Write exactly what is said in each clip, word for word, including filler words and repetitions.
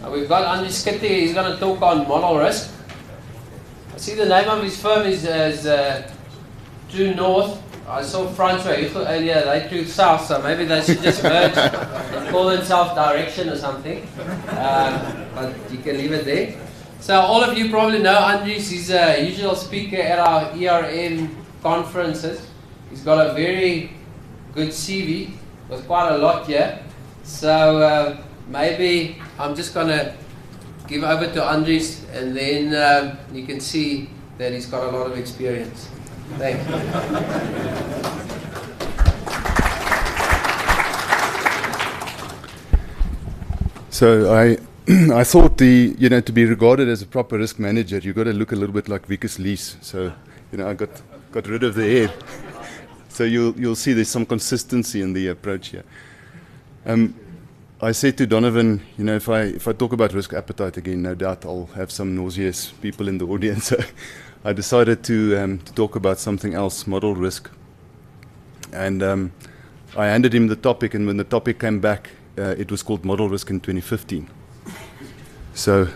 Uh, we've got Andries Skitty. He's going to talk on model risk. I see the name of his firm is, is uh, True North. I saw Francois earlier, they True South, so maybe they should just merge and call themselves Direction or something. Um, but you can leave it there. So all of you probably know Andries. He's a usual speaker at our E R M conferences. He's got a very good C V with quite a lot here. So uh, maybe I'm just going to give over to Andries, and then um, you can see that he's got a lot of experience. Thank you. So I, I thought the you know to be regarded as a proper risk manager, you got to look a little bit like Vickers Lease. So you know I got got rid of the hair. So you'll you'll see there's some consistency in the approach here. Um, I said to Donovan, you know, if I if I talk about risk appetite again, no doubt I'll have some nauseous people in the audience. So I decided to um, to talk about something else, model risk. And um, I handed him the topic, and when the topic came back, uh, it was called model risk in twenty fifteen. So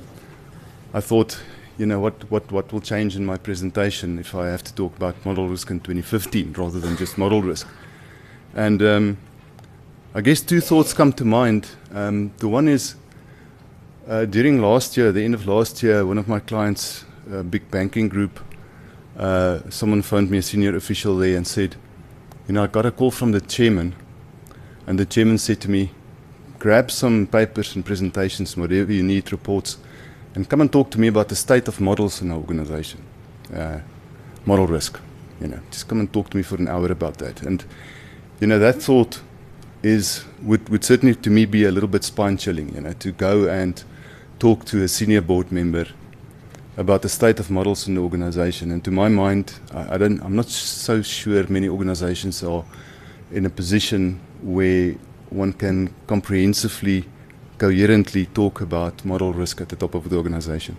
I thought, you know, what, what, what will change in my presentation if I have to talk about model risk in twenty fifteen rather than just model risk? And um, I guess two thoughts come to mind. Um, the one is, uh, during last year, the end of last year, one of my clients, a big banking group, uh, someone phoned me, a senior official there, and said, you know, I got a call from the chairman, and the chairman said to me, grab some papers and presentations, whatever you need, reports, and come and talk to me about the state of models in our organization. Uh, model risk, you know, just come and talk to me for an hour about that. And, you know, that thought is, would, would certainly to me be a little bit spine chilling, you know, to go and talk to a senior board member about the state of models in the organization. And to my mind, I, I don't, I'm not so sure many organizations are in a position where one can comprehensively, coherently talk about model risk at the top of the organization.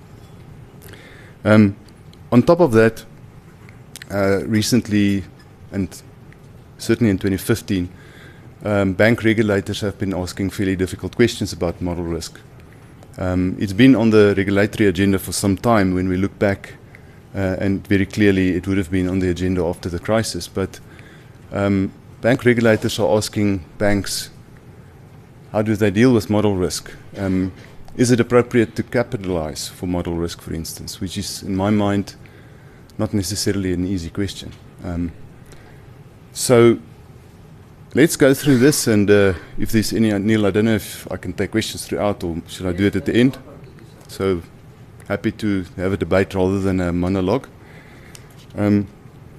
Um, on top of that, uh, recently, and certainly in twenty fifteen, um, bank regulators have been asking fairly difficult questions about model risk. Um, it's been on the regulatory agenda for some time when we look back, uh, and very clearly it would have been on the agenda after the crisis. But um, bank regulators are asking banks, how do they deal with model risk? Um, is it appropriate to capitalize for model risk, for instance, which is, in my mind, not necessarily an easy question. Um, so let's go through this, and uh, if there's any, Neil, I don't know if I can take questions throughout, or should I do it at the end? So happy to have a debate rather than a monologue. Um,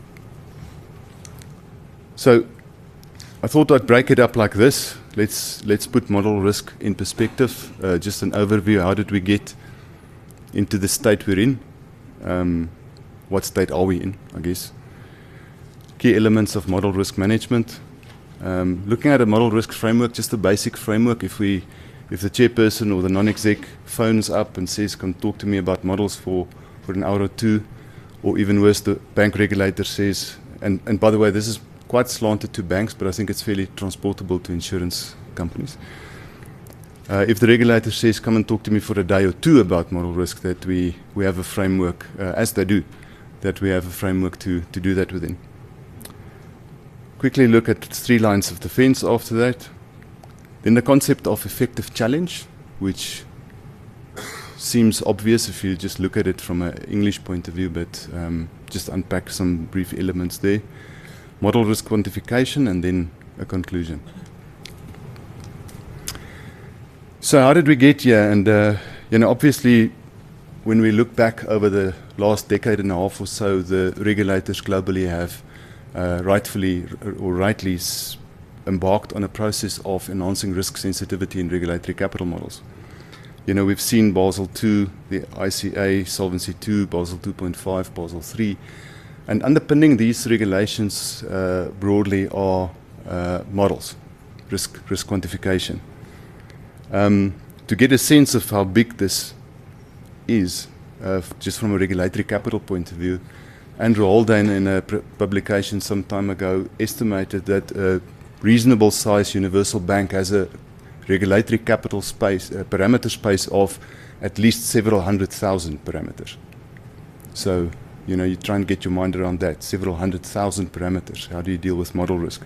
so I thought I'd break it up like this. Let's let's put model risk in perspective. Uh, just an overview. How did we get into the state we're in? Um, what state are we in, I guess? Key elements of model risk management. Um, looking at a model risk framework, just a basic framework. If we, if the chairperson or the non-exec phones up and says, "Come talk to me about models for, for an hour or two," or even worse, the bank regulator says, and, and by the way, this is quite slanted to banks, but I think it's fairly transportable to insurance companies. Uh, if the regulator says, "Come and talk to me for a day or two about model risk," that we, we have a framework, uh, as they do, that we have a framework to, to do that within. Quickly look at three lines of defense after that. Then the concept of effective challenge, which seems obvious if you just look at it from an English point of view, but um, just unpack some brief elements there. Model risk quantification, and then a conclusion. So how did we get here? And uh, you know, obviously, when we look back over the last decade and a half or so, the regulators globally have uh, rightfully or rightly s embarked on a process of enhancing risk sensitivity in regulatory capital models. You know, we've seen Basel two, the I C A, Solvency two, Basel two point five, Basel three. And underpinning these regulations uh, broadly are uh, models, risk, risk quantification. Um, to get a sense of how big this is, uh, just from a regulatory capital point of view, Andrew Haldane in a publication some time ago estimated that a reasonable size universal bank has a regulatory capital space, uh, parameter space of at least several hundred thousand parameters. So, you know, you try and get your mind around that, several hundred thousand parameters. How do you deal with model risk?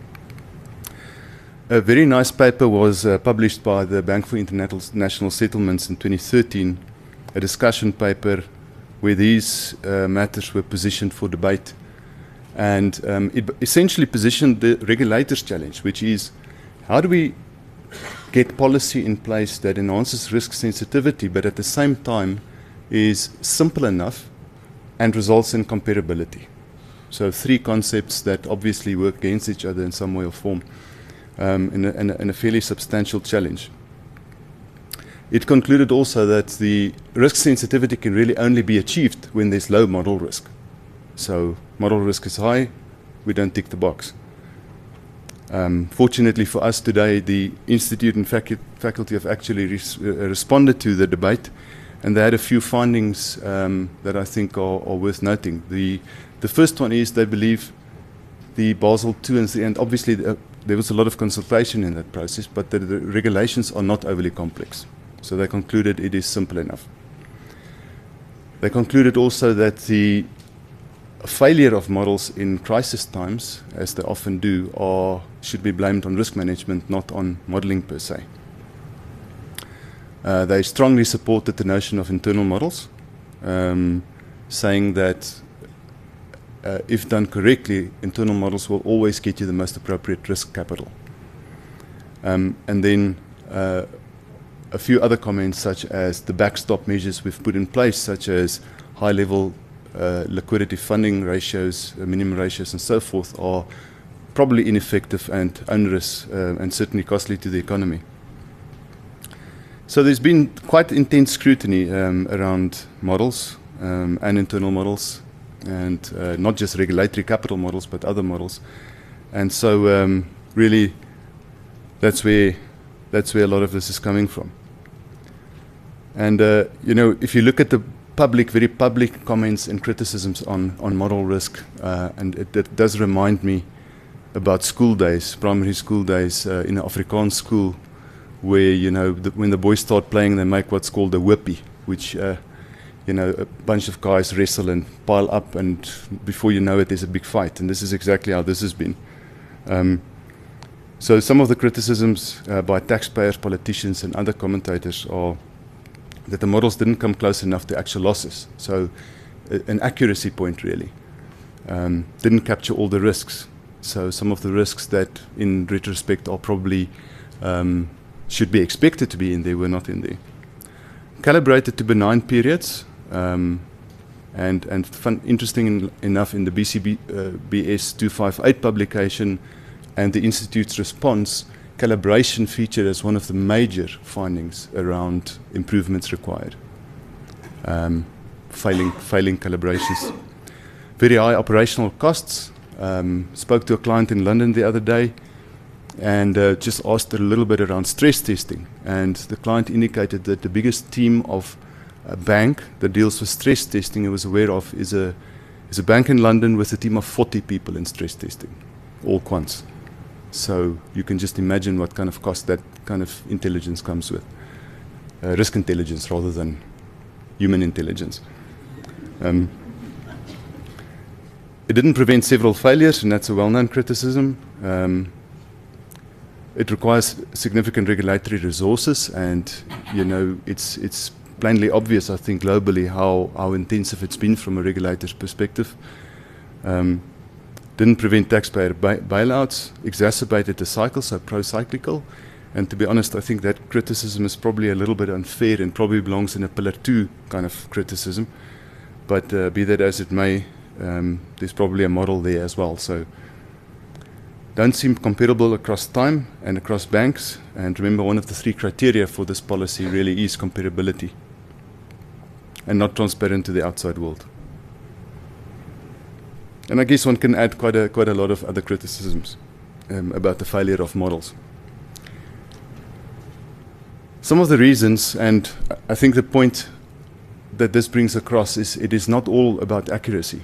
A very nice paper was uh, published by the Bank for International Settlements in twenty thirteen, a discussion paper where these uh, matters were positioned for debate. And um, it essentially positioned the regulator's challenge, which is how do we get policy in place that enhances risk sensitivity, but at the same time is simple enough and results in comparability. So three concepts that obviously work against each other in some way or form, um, in, a, in, a, in a fairly substantial challenge. It concluded also that the risk sensitivity can really only be achieved when there's low model risk. So model risk is high, we don't tick the box. Um, fortunately for us today, the Institute and facu faculty have actually res uh, responded to the debate, and they had a few findings um, that I think are, are worth noting. The, the first one is they believe the Basel two and three, and obviously the, uh, there was a lot of consultation in that process, but the, the regulations are not overly complex. So they concluded it is simple enough. They concluded also that the failure of models in crisis times, as they often do, are, should be blamed on risk management, not on modeling per se. Uh, they strongly supported the notion of internal models, um, saying that uh, if done correctly, internal models will always get you the most appropriate risk capital. Um, and then uh, a few other comments, such as the backstop measures we've put in place, such as high-level uh, liquidity funding ratios, uh, minimum ratios, and so forth, are probably ineffective and onerous uh, and certainly costly to the economy. So there's been quite intense scrutiny um, around models um, and internal models, and uh, not just regulatory capital models, but other models. And so um, really that's where, that's where a lot of this is coming from. And uh, you know, if you look at the public, very public comments and criticisms on, on model risk, uh, and it, it does remind me about school days, primary school days uh, in an Afrikaans school, where, you know, the, when the boys start playing, they make what's called a whippy, which, uh, you know, a bunch of guys wrestle and pile up, and before you know it, there's a big fight. And this is exactly how this has been. Um, so some of the criticisms uh, by taxpayers, politicians, and other commentators are that the models didn't come close enough to actual losses. So uh, an accuracy point, really. Um, didn't capture all the risks. So some of the risks that, in retrospect, are probably um, should be expected to be in there were not in there. Calibrated to benign periods, um, and, and fun, interesting in, enough in the B C B, uh, B S two fifty-eight publication and the Institute's response, calibration featured as one of the major findings around improvements required. Um, failing, failing calibrations. Very high operational costs. Um, spoke to a client in London the other day and uh, just asked a little bit around stress testing. And the client indicated that the biggest team of a bank that deals with stress testing he was aware of is a, is a bank in London with a team of forty people in stress testing, all quants. So you can just imagine what kind of cost that kind of intelligence comes with. Uh, risk intelligence rather than human intelligence. Um, it didn't prevent several failures, and that's a well-known criticism. Um, it requires significant regulatory resources, and you know, it's, it's plainly obvious, I think, globally how, how intensive it's been from a regulator's perspective. Um, Didn't prevent taxpayer bailouts, exacerbated the cycle, so pro-cyclical. And to be honest, I think that criticism is probably a little bit unfair and probably belongs in a pillar two kind of criticism. But uh, be that as it may, um, there's probably a model there as well. So don't seem comparable across time and across banks. And remember, one of the three criteria for this policy really is comparability and not transparent to the outside world. And I guess one can add quite a, quite a lot of other criticisms um, about the failure of models. Some of the reasons, and I think the point that this brings across is it is not all about accuracy.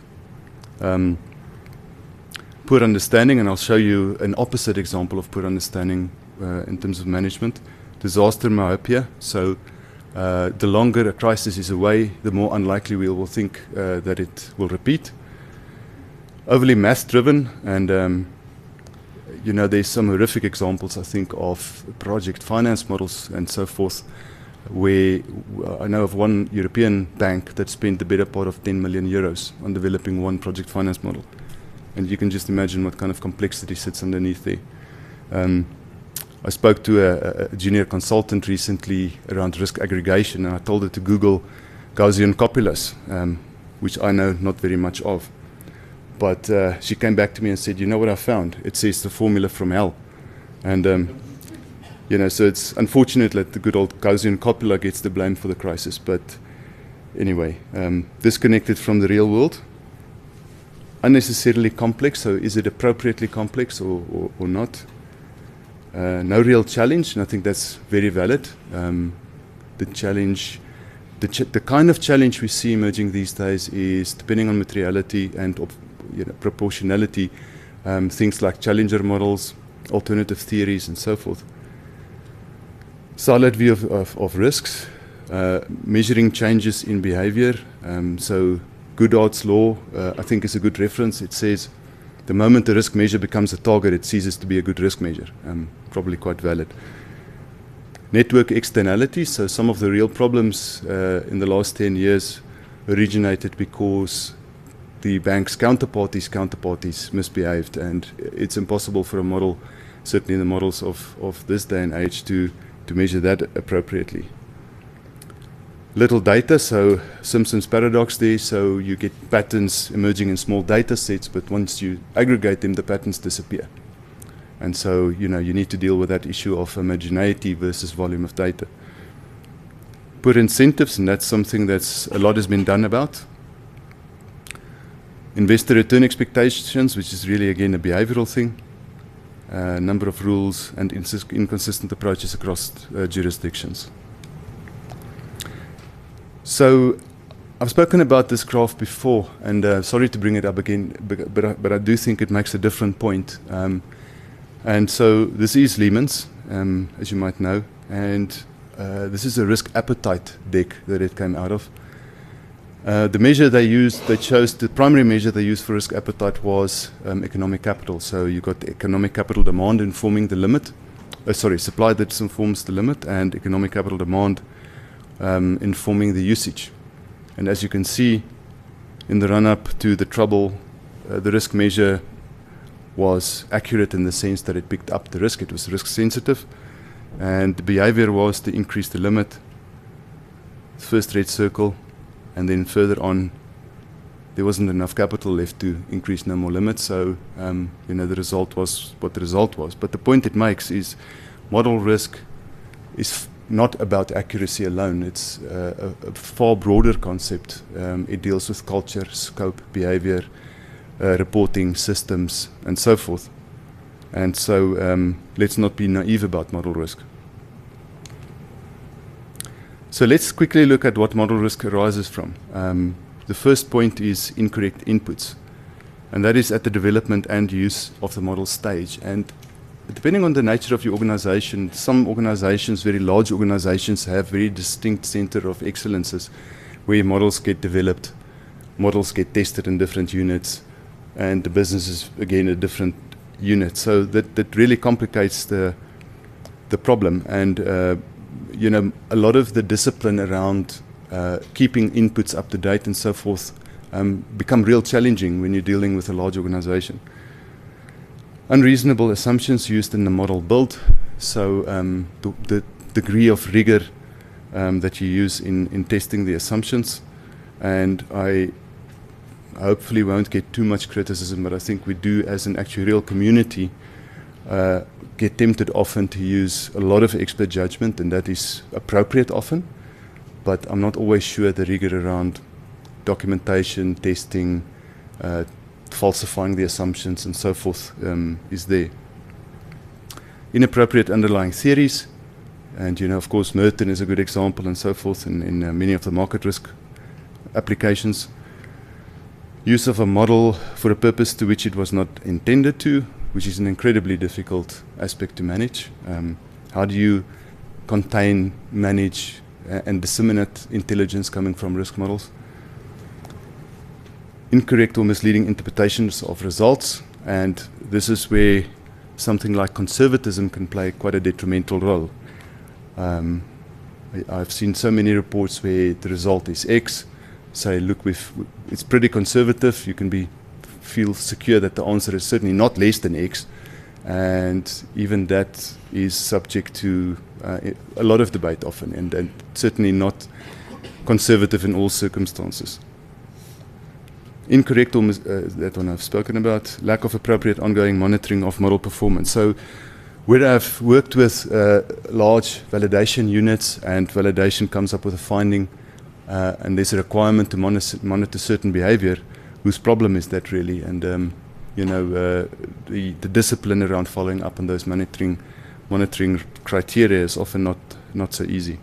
Um, poor understanding, and I'll show you an opposite example of poor understanding uh, in terms of management. Disaster myopia. So uh, the longer a crisis is away, the more unlikely we will think uh, that it will repeat. Overly math-driven, and um, you know, there's some horrific examples, I think, of project finance models and so forth, where I know of one European bank that spent the better part of ten million euros on developing one project finance model. And you can just imagine what kind of complexity sits underneath there. Um, I spoke to a, a junior consultant recently around risk aggregation, and I told her to Google Gaussian copulus, um, which I know not very much of. But uh, she came back to me and said, you know what I found? It says the formula from hell. And, um, you know, so it's unfortunate that the good old Gaussian copula gets the blame for the crisis. But anyway, um, disconnected from the real world. Unnecessarily complex, so is it appropriately complex or, or, or not? Uh, no real challenge, and I think that's very valid. Um, the challenge, the, ch the kind of challenge we see emerging these days is, depending on materiality and op you know, proportionality, um, things like challenger models, alternative theories, and so forth. Solid view of, of, of risks, uh, measuring changes in behavior. Um, so Goodhart's law, uh, I think, is a good reference. It says the moment the risk measure becomes a target, it ceases to be a good risk measure. Um, probably quite valid. Network externalities. So some of the real problems uh, in the last ten years originated because the bank's counterparties, counterparties misbehaved, and it's impossible for a model, certainly in the models of, of this day and age, to, to measure that appropriately. Little data, so Simpson's paradox there, so you get patterns emerging in small data sets, but once you aggregate them, the patterns disappear. And so, you know, you need to deal with that issue of homogeneity versus volume of data. Poor incentives, and that's something that's a lot has been done about. Investor return expectations, which is really, again, a behavioral thing. A uh, number of rules and inconsistent approaches across uh, jurisdictions. So I've spoken about this graph before, and uh, sorry to bring it up again, but, but, I, but I do think it makes a different point. Um, and so this is Lehman's, um, as you might know, and uh, this is a risk appetite deck that it came out of. Uh, the measure they used, they chose, the primary measure they used for risk appetite was um, economic capital. So you got the economic capital demand informing the limit, uh, sorry, supply that informs the limit, and economic capital demand um, informing the usage. And as you can see, in the run-up to the trouble, uh, the risk measure was accurate in the sense that it picked up the risk. It was risk sensitive, and the behavior was to increase the limit, first red circle. And then further on, there wasn't enough capital left to increase no more limits. So, um, you know, the result was what the result was. But the point it makes is model risk is f not about accuracy alone. It's uh, a, a far broader concept. Um, it deals with culture, scope, behavior, uh, reporting systems, and so forth. And so um, let's not be naive about model risk. So let's quickly look at what model risk arises from. Um, the first point is incorrect inputs, and that is at the development and use of the model stage. And depending on the nature of your organization, some organizations, very large organizations, have very distinct center of excellences where models get developed, models get tested in different units, and the business is, again, a different unit. So that, that really complicates the, the problem. And uh, you know, a lot of the discipline around uh, keeping inputs up to date and so forth um, become real challenging when you're dealing with a large organization. Unreasonable assumptions used in the model build, so um, the, the degree of rigor um, that you use in, in testing the assumptions. And I hopefully won't get too much criticism, but I think we do, as an actuarial community, uh, get tempted often to use a lot of expert judgment, and that is appropriate often, but I'm not always sure the rigor around documentation, testing, uh, falsifying the assumptions, and so forth um, is there. Inappropriate underlying theories, and you know, of course, Merton is a good example, and so forth, in, in uh, many of the market risk applications. Use of a model for a purpose to which it was not intended to. which is an incredibly difficult aspect to manage. Um, how do you contain, manage, uh, and disseminate intelligence coming from risk models? Incorrect or misleading interpretations of results, and this is where something like conservatism can play quite a detrimental role. Um, I, I've seen so many reports where the result is X, say, look, we've, it's pretty conservative, you can be feel secure that the answer is certainly not less than X, and even that is subject to uh, a lot of debate often, and, and certainly not conservative in all circumstances. Incorrect, or mis uh, that one I've spoken about, lack of appropriate ongoing monitoring of model performance. So where I've worked with uh, large validation units and validation comes up with a finding uh, and there's a requirement to monitor, monitor certain behavior, whose problem is that really? And um, you know, uh, the, the discipline around following up on those monitoring monitoring criteria is often not, not so easy.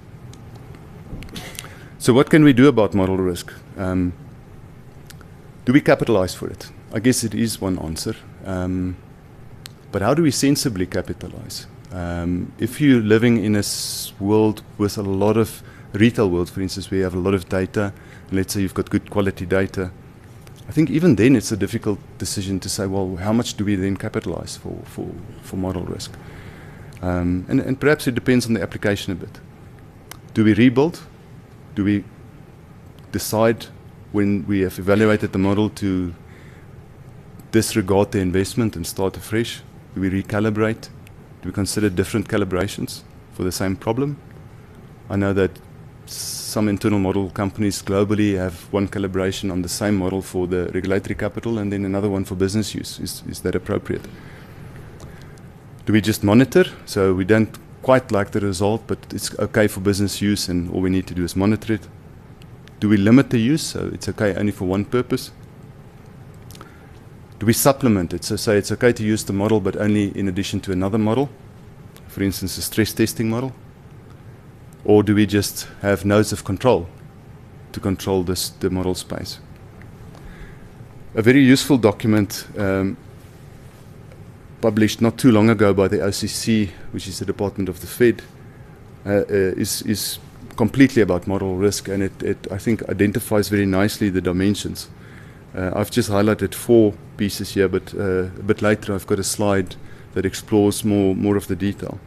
So what can we do about model risk? Um, do we capitalize for it? I guess it is one answer. Um, but how do we sensibly capitalize? Um, if you're living in a s world with a lot of retail world, for instance, where you have a lot of data, and let's say you've got good quality data, I think even then it's a difficult decision to say, well, how much do we then capitalize for, for, for model risk? Um, and, and perhaps it depends on the application a bit. Do we rebuild? Do we decide when we have evaluated the model to disregard the investment and start afresh? Do we recalibrate? Do we consider different calibrations for the same problem? I know that some internal model companies globally have one calibration on the same model for the regulatory capital and then another one for business use. Is, is that appropriate? Do we just monitor? So we don't quite like the result, but it's okay for business use and all we need to do is monitor it. Do we limit the use? So it's okay only for one purpose. Do we supplement it? So say it's okay to use the model, but only in addition to another model. For instance, a stress testing model. Or do we just have nodes of control to control this, the model space? A very useful document um, published not too long ago by the O C C, which is the Department of the Fed, uh, uh, is, is completely about model risk, and it, it, I think, identifies very nicely the dimensions. Uh, I've just highlighted four pieces here, but uh, a bit later I've got a slide that explores more, more of the detail.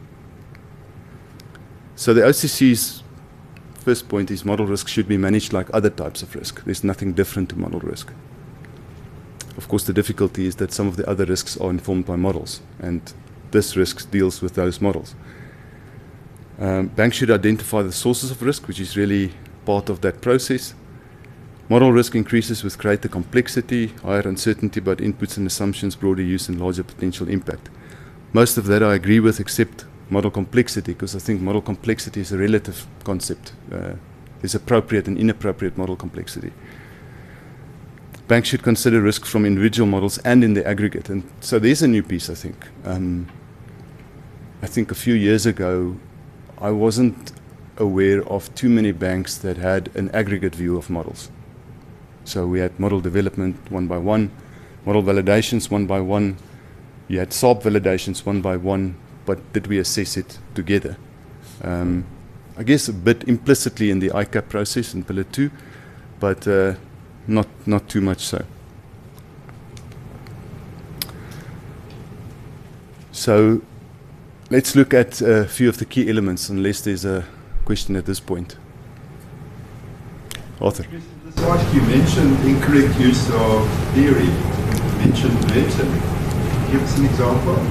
So the O C C's first point is model risk should be managed like other types of risk. There's nothing different to model risk. Of course, the difficulty is that some of the other risks are informed by models, and this risk deals with those models. Um, banks should identify the sources of risk, which is really part of that process. Model risk increases with greater complexity, higher uncertainty about inputs and assumptions, broader use, and larger potential impact. Most of that I agree with, except model complexity, because I think model complexity is a relative concept. Uh, there's appropriate and inappropriate model complexity. Banks should consider risk from individual models and in the aggregate. And so there's a new piece, I think. Um, I think a few years ago, I wasn't aware of too many banks that had an aggregate view of models. So we had model development one by one, model validations one by one, you had S A R B validations one by one, but did we assess it together? Um, I guess a bit implicitly in the I CAP process in Pillar two, but uh, not, not too much so. So let's look at a few of the key elements, unless there's a question at this point. Arthur. Like you mentioned incorrect use of theory. You mentioned Merton. Give us an example.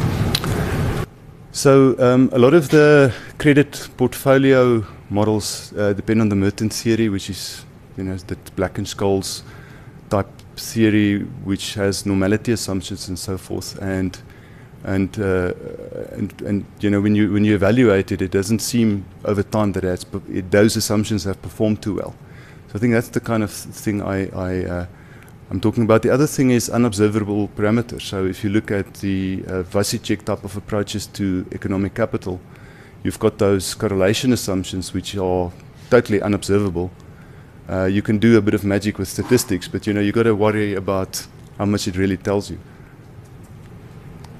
So um, a lot of the credit portfolio models uh, depend on the Merton theory, which is, you know, that Black-Scholes type theory, which has normality assumptions and so forth. And and uh, and, and you know, when you when you evaluate it, it doesn't seem over time that it's, it, those assumptions have performed too well. So I think that's the kind of thing I, I uh, I'm talking about. The other thing is unobservable parameters. So if you look at the uh, Vasicek type of approaches to economic capital, you've got those correlation assumptions which are totally unobservable. Uh, you can do a bit of magic with statistics, but you know, you've got to worry about how much it really tells you.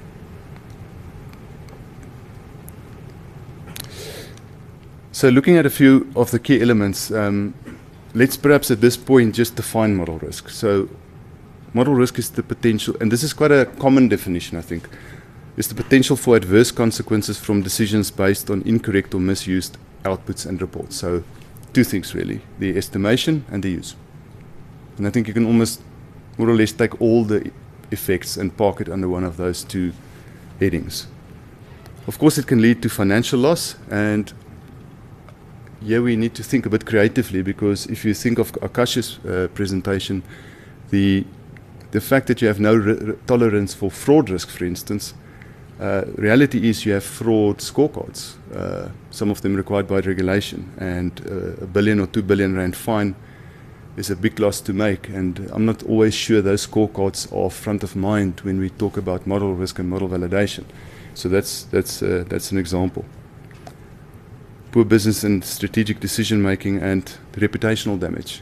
So looking at a few of the key elements, um, let's perhaps at this point just define model risk. So model risk is the potential, and this is quite a common definition, I think, is the potential for adverse consequences from decisions based on incorrect or misused outputs and reports. So two things really, the estimation and the use. And I think you can almost more or less take all the effects and park it under one of those two headings. Of course, it can lead to financial loss, and here we need to think a bit creatively, because if you think of Akash's uh, presentation, the the fact that you have no re tolerance for fraud risk, for instance, uh, reality is you have fraud scorecards, uh, some of them required by regulation, and uh, a billion or two billion rand fine is a big loss to make, and I'm not always sure those scorecards are front of mind when we talk about model risk and model validation. So that's, that's, uh, that's an example. Poor business and strategic decision making and reputational damage.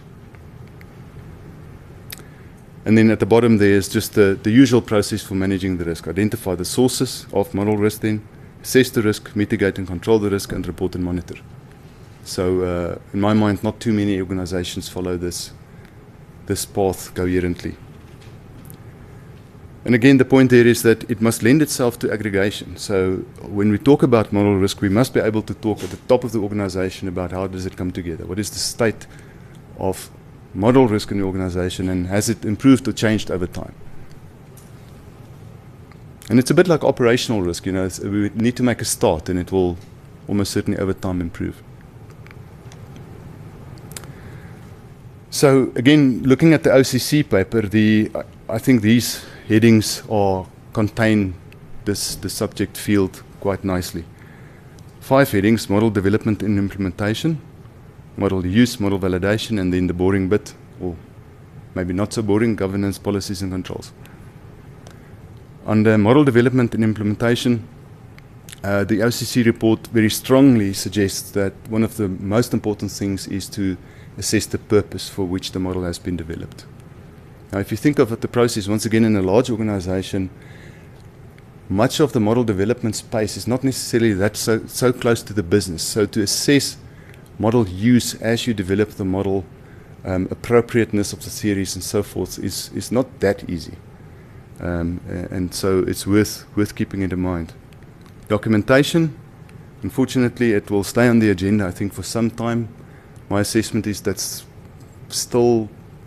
And then at the bottom there is just the, the usual process for managing the risk. Identify the sources of model risk, then assess the risk, mitigate and control the risk, and report and monitor. So uh, in my mind, not too many organizations follow this, this path coherently. And again, the point there is that it must lend itself to aggregation. So when we talk about model risk, we must be able to talk at the top of the organization about how does it come together. What is the state of model risk in the organization, and has it improved or changed over time? And it's a bit like operational risk. You know, it's, we need to make a start, and it will almost certainly over time improve. So again, looking at the O C C paper, the I think these headings are contain this the subject field quite nicely. Five headings: model development and implementation, model use, model validation, and then the boring bit, or maybe not so boring, governance, policies and controls. Under model development and implementation, uh, the O C C report very strongly suggests that one of the most important things is to assess the purpose for which the model has been developed. Now, if you think of it, the process, once again, in a large organization, much of the model development space is not necessarily that so, so close to the business. So to assess model use as you develop the model, um, appropriateness of the theories and so forth is, is not that easy. Um, and so it's worth, worth keeping it in mind. Documentation, unfortunately, it will stay on the agenda, I think, for some time. My assessment is that's still,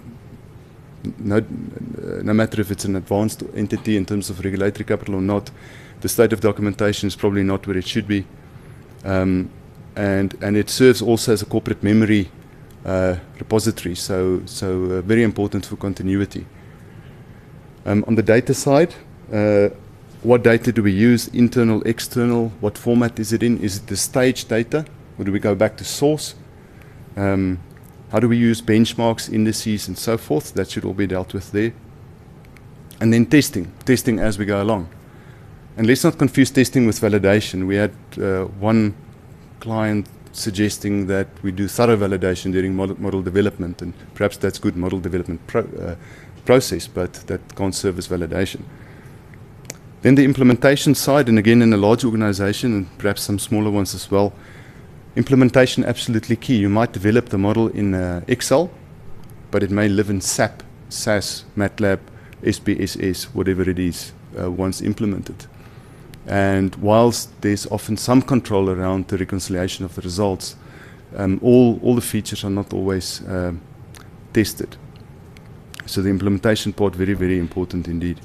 no, no matter if it's an advanced entity in terms of regulatory capital or not, the state of documentation is probably not where it should be. Um, and, and it serves also as a corporate memory uh, repository, so, so uh, very important for continuity. Um, on the data side, uh, what data do we use, internal, external, what format is it in? Is it the stage data, or do we go back to source? Um, how do we use benchmarks, indices, and so forth? That should all be dealt with there. And then testing, testing as we go along. And let's not confuse testing with validation. We had uh, one client suggesting that we do thorough validation during model, model development, and perhaps that's good model development pro, uh, process, but that can't serve as validation. Then the implementation side, and again in a large organization, and perhaps some smaller ones as well, implementation absolutely key. You might develop the model in uh, Excel, but it may live in S A P, S A S, MATLAB, S P S S, whatever it is, uh, once implemented. And whilst there's often some control around the reconciliation of the results, um, all, all the features are not always um, tested. So the implementation part, very, very important indeed.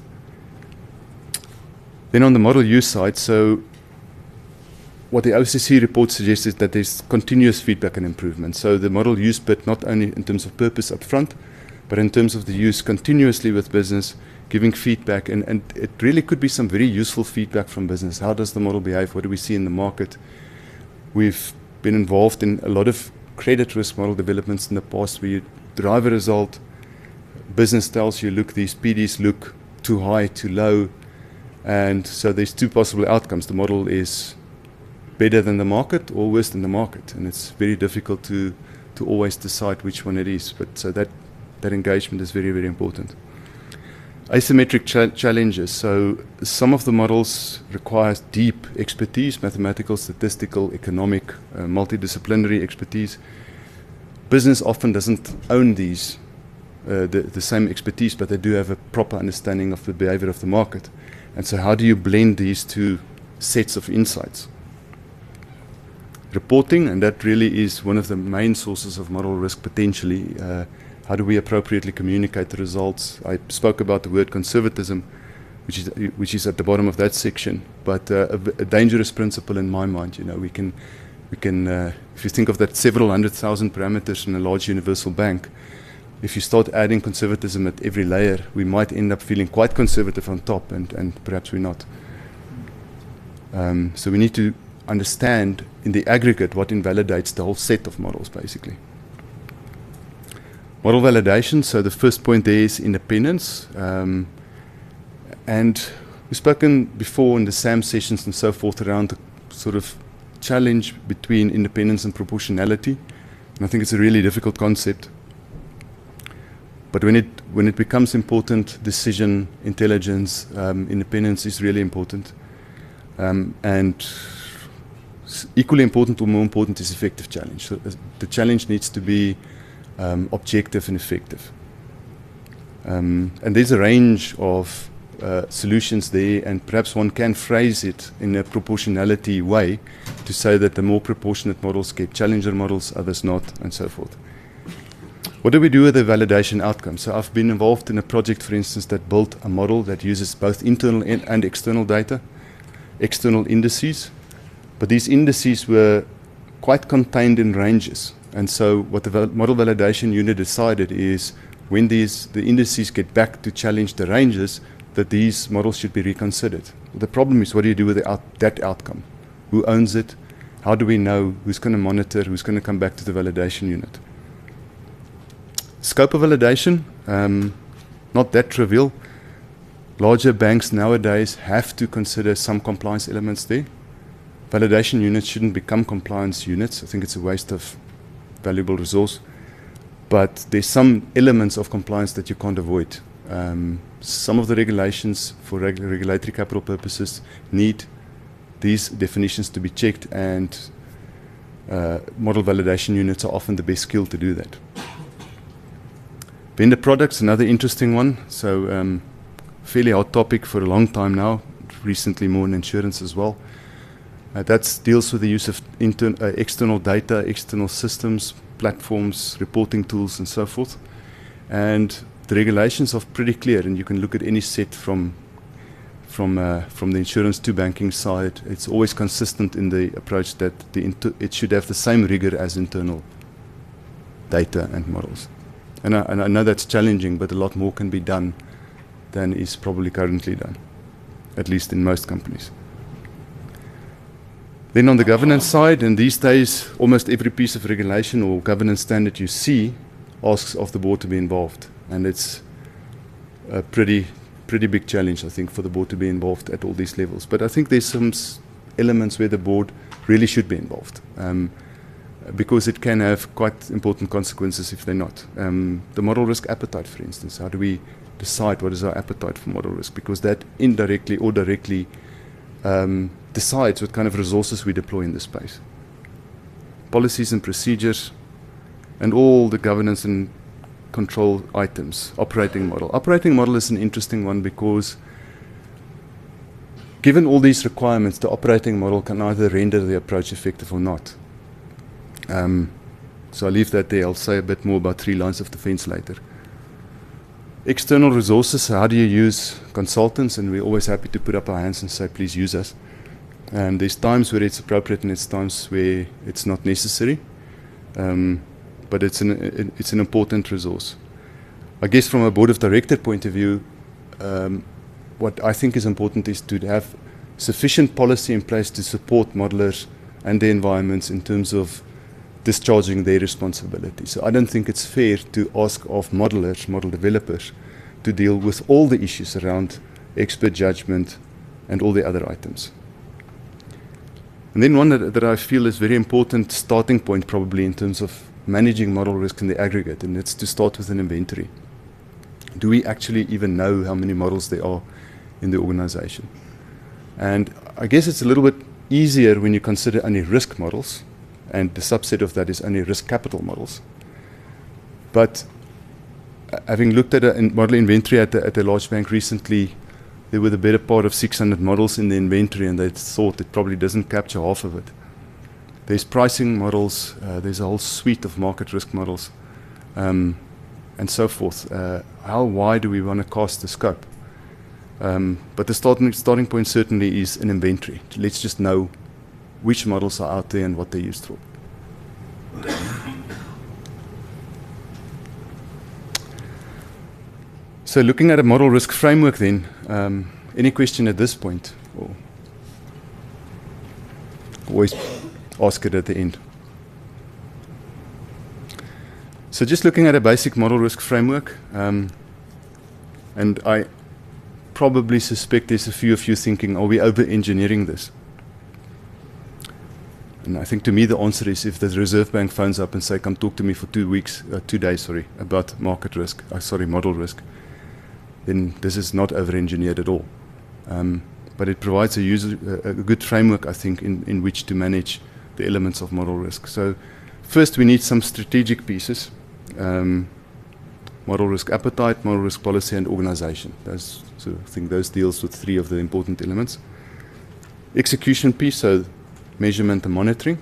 Then on the model use side, so what the O C C report suggests is that there's continuous feedback and improvement. So the model use bit, not only in terms of purpose up front, but in terms of the use continuously with business, giving feedback, and, and it really could be some very useful feedback from business. How does the model behave? What do we see in the market? We've been involved in a lot of credit risk model developments in the past where you drive a result, business tells you, look, these P Ds look too high, too low, and so there's two possible outcomes. The model is better than the market or worse than the market, and it's very difficult to, to always decide which one it is, but so that, that engagement is very, very important. Asymmetric cha challenges. So some of the models require deep expertise, mathematical, statistical, economic, uh, multidisciplinary expertise. Business often doesn't own these, uh, the, the same expertise, but they do have a proper understanding of the behavior of the market. And so how do you blend these two sets of insights? Reporting, and that really is one of the main sources of model risk potentially. Uh, how do we appropriately communicate the results? I spoke about the word conservatism, which is, which is at the bottom of that section, but uh, a, a dangerous principle in my mind. You know, we can, we can uh, if you think of that several hundred thousand parameters in a large universal bank, if you start adding conservatism at every layer, we might end up feeling quite conservative on top, and, and perhaps we're not. Um, so we need to understand in the aggregate what invalidates the whole set of models, basically. Model validation, so the first point there is independence. Um, and we've spoken before in the SAM sessions and so forth around the sort of challenge between independence and proportionality. And I think it's a really difficult concept. But when it, when it becomes important, decision, intelligence, um, independence is really important. Um, and equally important or more important is effective challenge. So uh, the challenge needs to be um, objective and effective. Um, and there's a range of uh, solutions there, and perhaps one can phrase it in a proportionality way to say that the more proportionate models get challenger models, others not, and so forth. What do we do with the validation outcome? So I've been involved in a project, for instance, that built a model that uses both internal and, and external data, external indices, but these indices were quite contained in ranges. And so what the val model validation unit decided is when these, the indices get back to challenge the ranges, that these models should be reconsidered. The problem is, what do you do with the out that outcome? Who owns it? How do we know? Who's going to monitor? Who's going to come back to the validation unit? Scope of validation, um, not that trivial. Larger banks nowadays have to consider some compliance elements there. Validation units shouldn't become compliance units. I think it's a waste of valuable resource. But there's some elements of compliance that you can't avoid. Um, some of the regulations for reg regulatory capital purposes need these definitions to be checked, and uh, model validation units are often the best skill to do that. Vendor products, another interesting one. So um, fairly hot topic for a long time now, recently more in insurance as well. Uh, that deals with the use of intern uh, external data, external systems, platforms, reporting tools, and so forth. And the regulations are pretty clear, and you can look at any set from from uh, from the insurance to banking side. It's always consistent in the approach that the inter it should have the same rigor as internal data and models. And I, and I know that's challenging, but a lot more can be done than is probably currently done, at least in most companies. Then on the governance side, and these days almost every piece of regulation or governance standard you see asks of the board to be involved. And it's a pretty, pretty big challenge, I think, for the board to be involved at all these levels. But I think there's some s elements where the board really should be involved, um, because it can have quite important consequences if they're not. Um, the model risk appetite, for instance, how do we decide what is our appetite for model risk? Because that indirectly or directly um, decides what kind of resources we deploy in this space. Policies and procedures, and all the governance and control items. Operating model. Operating model is an interesting one because given all these requirements, the operating model can either render the approach effective or not. Um, so I'll leave that there. I'll say a bit more about three lines of defense later. External resources, how do you use consultants? And we're always happy to put up our hands and say, please use us. And there's times where it's appropriate and there's times where it's not necessary. Um, but it's an, it's an important resource. I guess from a board of director point of view, um, what I think is important is to have sufficient policy in place to support modelers and their environments in terms of discharging their responsibility. So I don't think it's fair to ask of modelers, model developers, to deal with all the issues around expert judgment and all the other items. And then one that, that I feel is very important starting point probably in terms of managing model risk in the aggregate, and it's to start with an inventory. do we actually even know how many models there are in the organization? And I guess it's a little bit easier when you consider only risk models, and the subset of that is only risk capital models. But uh, having looked at a in model inventory at, the, at a large bank recently, there were the better part of six hundred models in the inventory, and they thought it probably doesn't capture half of it. There's pricing models, uh, there's a whole suite of market risk models, um, and so forth. Uh, how wide do we want to cast the scope? Um, but the starting, starting point certainly is an inventory. Let's just know which models are out there and what they're used for. So looking at a model risk framework then, um, any question at this point? Or always ask it at the end. So just looking at a basic model risk framework, um, and I probably suspect there's a few of you thinking, are we over-engineering this? And I think to me the answer is, if the Reserve Bank phones up and say, come talk to me for two weeks, uh, two days, sorry, about market risk, uh, sorry, model risk, then this is not over-engineered at all. Um, but it provides a, user, a, a good framework, I think, in, in which to manage the elements of model risk. So first we need some strategic pieces. Um, model risk appetite, model risk policy, and organization. Those, so I think those deals with three of the important elements. Execution piece, so measurement and monitoring.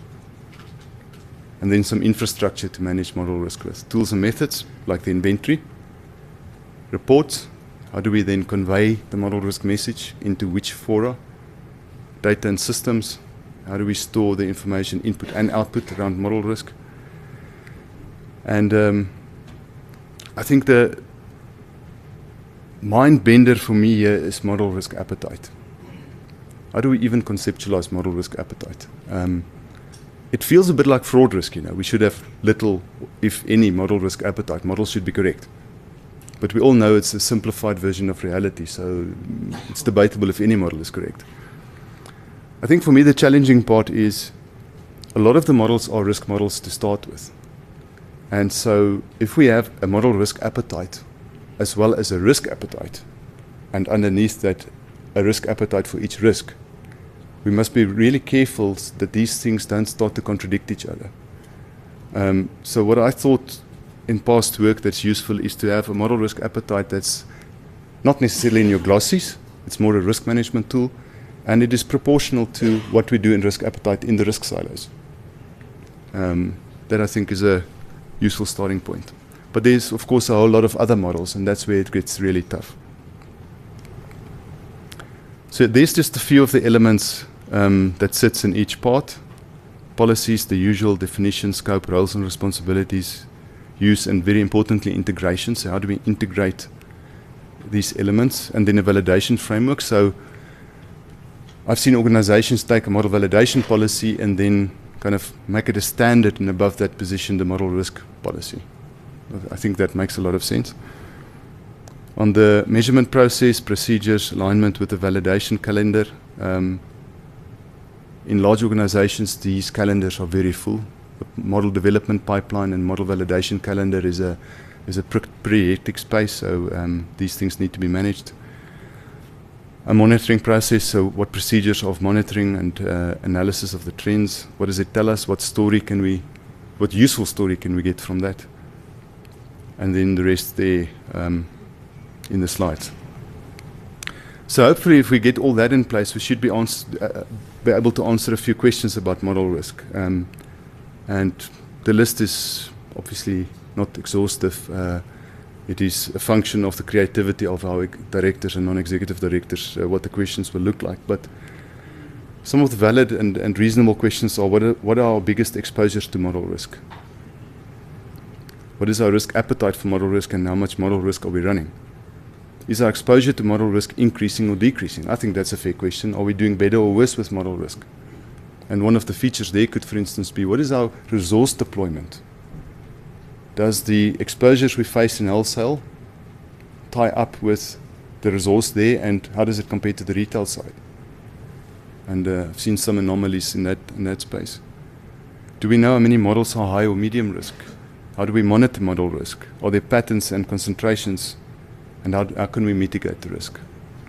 And then some infrastructure to manage model risk with. Tools and methods, like the inventory. Reports, how do we then convey the model risk message into which fora? Data and systems, how do we store the information input and output around model risk? And um, I think the mind bender for me here is model risk appetite. How do we even conceptualize model risk appetite? Um, it feels a bit like fraud risk, you know. We should have little, if any, model risk appetite. Models should be correct. But we all know it's a simplified version of reality, so it's debatable if any model is correct. I think for me the challenging part is a lot of the models are risk models to start with. And so if we have a model risk appetite as well as a risk appetite, and underneath that a risk appetite for each risk, we must be really careful that these things don't start to contradict each other. Um, so what I thought in past work that's useful is to have a model risk appetite that's not necessarily in your glossies, it's more a risk management tool, and it is proportional to what we do in risk appetite in the risk silos. Um, that I think is a useful starting point. But there's of course a whole lot of other models, and that's where it gets really tough. So there's just a few of the elements um, that sits in each part. Policies, the usual definition, scope, roles and responsibilities, use, and very importantly integration. So how do we integrate these elements? And then a validation framework. So I've seen organizations take a model validation policy and then kind of make it a standard, and above that position the model risk policy. I think that makes a lot of sense. On the measurement process, procedures, alignment with the validation calendar, um, in large organizations these calendars are very full. The model development pipeline and model validation calendar is a, is a pretty hectic space, so um, these things need to be managed. A monitoring process, so what procedures of monitoring and uh, analysis of the trends, what does it tell us, what story can we, what useful story can we get from that? And then the rest there um, in the slides. So hopefully if we get all that in place, we should be, ans uh, be able to answer a few questions about model risk. Um, and the list is obviously not exhaustive. Uh, It is a function of the creativity of our directors and non-executive directors, uh, what the questions will look like. But some of the valid and, and reasonable questions are, what are, what are our biggest exposures to model risk? What is our risk appetite for model risk, and how much model risk are we running? Is our exposure to model risk increasing or decreasing? I think that's a fair question. Are we doing better or worse with model risk? And one of the features there could, for instance, be, what is our resource deployment? Does the exposures we face in wholesale tie up with the resource there, and how does it compare to the retail side? And uh, I've seen some anomalies in that, in that space. Do we know how many models are high or medium risk? How do we monitor model risk? Are there patterns and concentrations? And how, how can we mitigate the risk?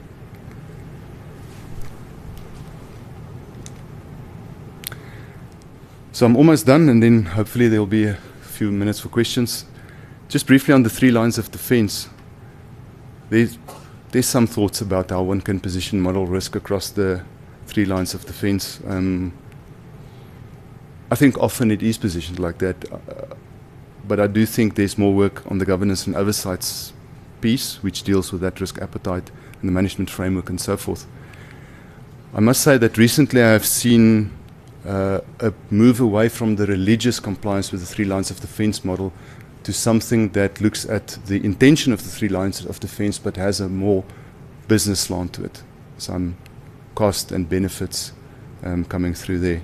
So I'm almost done, and then hopefully there will be a few minutes for questions. Just briefly on the three lines of defense, there's, there's some thoughts about how one can position model risk across the three lines of defense. Um, I think often it is positioned like that, uh, but I do think there's more work on the governance and oversight piece, which deals with that risk appetite and the management framework and so forth. I must say that recently I have seen uh, a move away from the religious compliance with the three lines of defense model to something that looks at the intention of the three lines of defense but has a more business slant to it. Some cost and benefits um, coming through there.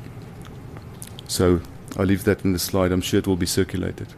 So I'll leave that in the slide. I'm sure it will be circulated.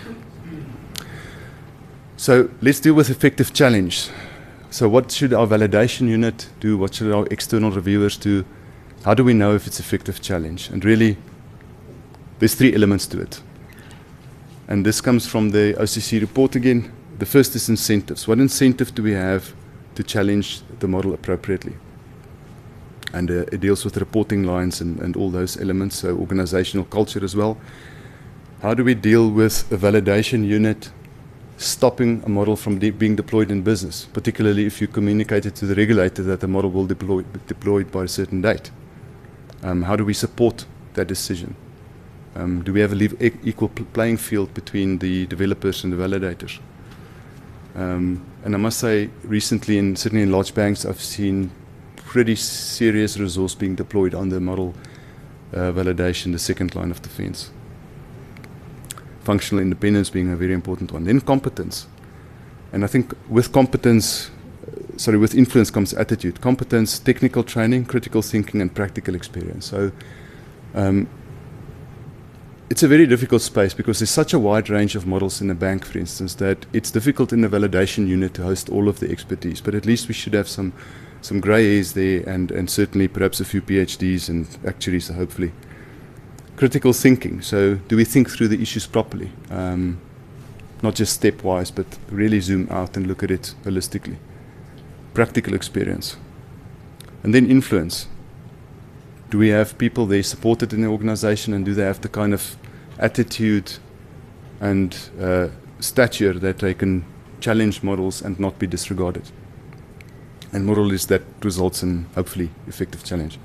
So let's deal with effective challenge. So what should our validation unit do? What should our external reviewers do? How do we know if it's effective challenge? And really, there's three elements to it. And this comes from the O C C report again. The first is incentives. What incentive do we have to challenge the model appropriately? And uh, it deals with reporting lines and, and all those elements, so organizational culture as well. How do we deal with a validation unit stopping a model from de being deployed in business, particularly if you communicated to the regulator that the model will deploy, be deployed by a certain date? Um, how do we support that decision? Um, do we have an e equal playing field between the developers and the validators? Um, and I must say, recently, in, certainly in large banks, I've seen pretty serious resource being deployed on the model uh, validation, the second line of defense. Functional independence being a very important one. Then competence. And I think with competence, uh, sorry, with influence comes attitude. Competence, technical training, critical thinking, and practical experience. So um, it's a very difficult space because there's such a wide range of models in a bank, for instance, that it's difficult in the validation unit to host all of the expertise. But at least we should have some some grey hairs there, and, and certainly perhaps a few PhDs and actuaries, hopefully. Critical thinking. So do we think through the issues properly? Um, not just stepwise, but really zoom out and look at it holistically. Practical experience. And then influence. Do we have people there supported in the organization, and do they have the kind of attitude and uh, stature that they can challenge models and not be disregarded? And model is that results in, hopefully, effective challenge.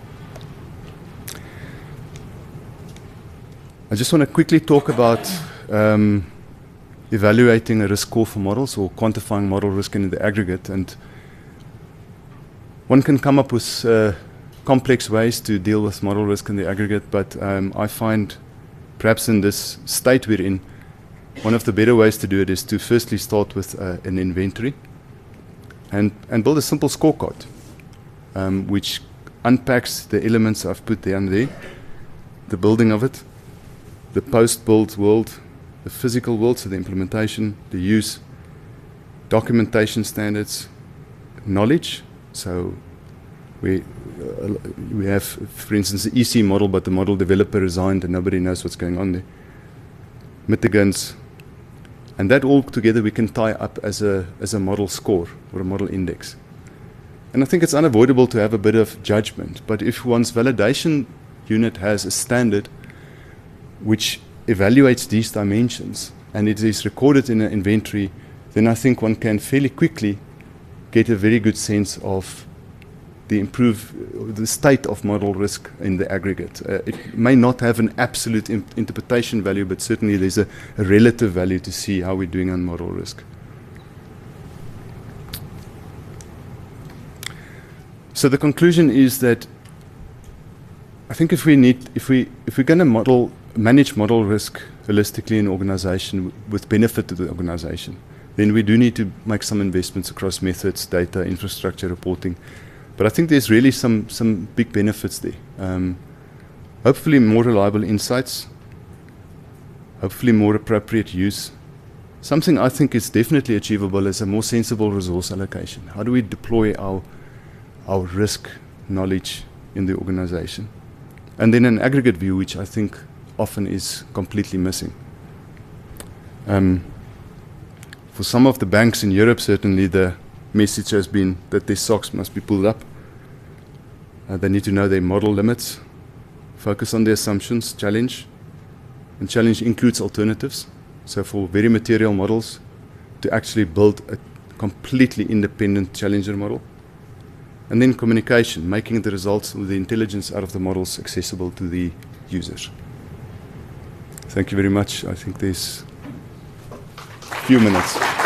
I just want to quickly talk about um, evaluating a risk score for models, or quantifying model risk in the aggregate. And one can come up with uh, complex ways to deal with model risk in the aggregate, but um, I find perhaps in this state we're in, one of the better ways to do it is to firstly start with uh, an inventory. And, and build a simple scorecard, um, which unpacks the elements I've put down there, the building of it, the post-build world, the physical world, so the implementation, the use, documentation standards, knowledge. So we, uh, we have, for instance, the E C model, but the model developer resigned and nobody knows what's going on there. Mitigants. And that all together we can tie up as a, as a model score or a model index. And I think it's unavoidable to have a bit of judgment, but if one's validation unit has a standard which evaluates these dimensions and it is recorded in an inventory, then I think one can fairly quickly get a very good sense of the improve the state of model risk in the aggregate. Uh, it may not have an absolute imp interpretation value, but certainly there's a, a relative value to see how we're doing on model risk. So the conclusion is that I think if we need, if we if we're going to model manage model risk holistically in an organization with benefit to the organization, then we do need to make some investments across methods, data, infrastructure, reporting. But I think there's really some, some big benefits there. Um, hopefully more reliable insights, hopefully more appropriate use. Something I think is definitely achievable is a more sensible resource allocation. How do we deploy our, our risk knowledge in the organization? And then an aggregate view, which I think often is completely missing. Um, for some of the banks in Europe, certainly the message has been that their socks must be pulled up. Uh, they need to know their model limits, focus on their assumptions, challenge. And challenge includes alternatives. So for very material models, to actually build a completely independent challenger model. And then communication, making the results with the intelligence out of the models accessible to the users. Thank you very much. I think there's a few minutes.